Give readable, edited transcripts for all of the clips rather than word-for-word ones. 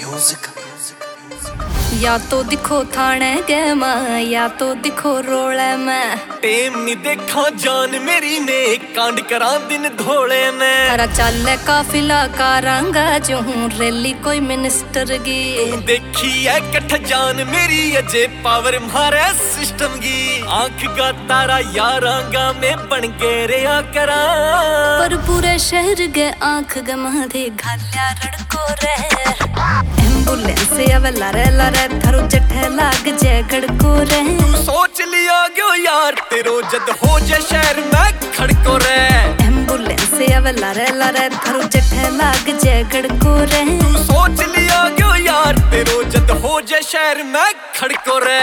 Music या तो दिखो थाने गए मैं, या तो दिखो रोले में। टेम नी देखा जान मेरी ने कांड करा दिन धोले में। हरा चल काफिला का रंग जो हूँ रेली कोई मिनिस्टर गी। तू देखी है कठ जान मेरी अजे पावर मारे सिस्टम की। आंख का तारा यारांगा में बन के रिया करा। पर पूरे शहर गए आंख गमाधे घालिया रड़को रे। एम्बुलेंस आवे लारे लारे थारो जठे लाग जे गड़को रे। तू सोच लिया क्यों यार तेरो जद हो जे शहर में खड़को रे। एम्बुलेंस आवे लारे लारे थारो जठे लाग जे गड़को रे। तू सोच लिया क्यों यार तेरो जद हो जे शहर में खड़को रे।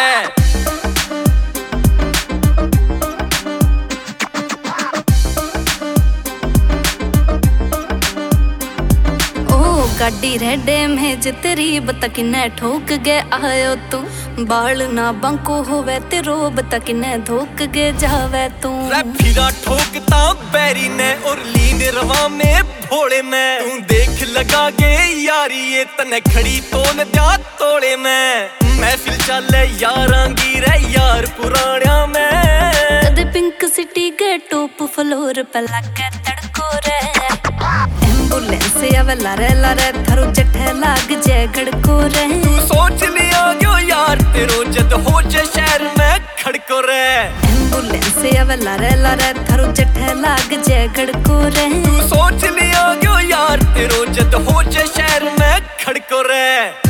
गाड़ी रेडे में जितरी बता किन्ने ठोक गए आयो तू। बाल ना बंको होवे ते रोब तक किन्ने धोक गए जावे तू। फिरा ठोकता बैरी ने और लीन रवा में भोले में। तू देख लगा गे यारी ये तने खड़ी तो न जा तोड़े में। महफिल चले यारांगी रे यार पुराणिया में। कदे पिंक सिटी के टॉप फ्लोर पे लगे तड़को रे। एम्बुलेंस आवे लारे लारे थारो जठे लाग जे गड़को रे। तू सोच लिया क्यों यार तेरो जद हो जे शहर में खड़को रे। एम्बुलेंस आवे लारे लारे थारो जठे लाग जे गड़को रे। तू सोच लिया क्यों यार तेरो जद हो जे शहर में खड़को रे।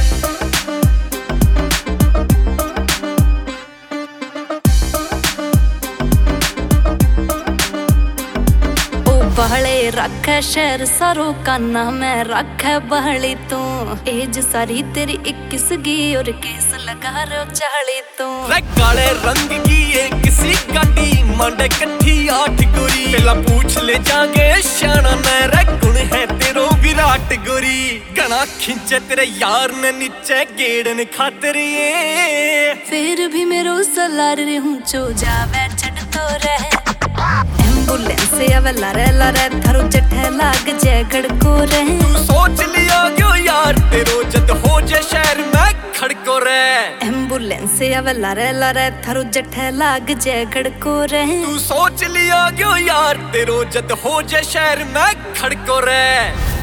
बहले रखे शहर सारो काना में रखे बहली तू। एज सारी तेरी 21 गी और केस लगा रो चाली तू। काले रंग की एक सी गाड़ी मांडे कट्ठी 8 गोरी। पहला पूछ ले जागे शाना मेरा गुण है तेरो विराट गोरी। गना खिंचे तेरे यार ने नीचे गेड़न खातिर ये। फिर भी मेरो सलार हूँ चो जावे चढ़ तो रहे। एम्बुलेंस आवे लारे लारे थारो जठे लाग जे गड़को रे। तू सोच लिया क्यों यार तेरो जद हो जे शहर में खड़को रे। एम्बुलेंस आवे लारे लारे थारो जठे लाग जे गड़को रे। तू सोच लिया क्यों यार तेरो जद हो जे शहर में खड़को रे।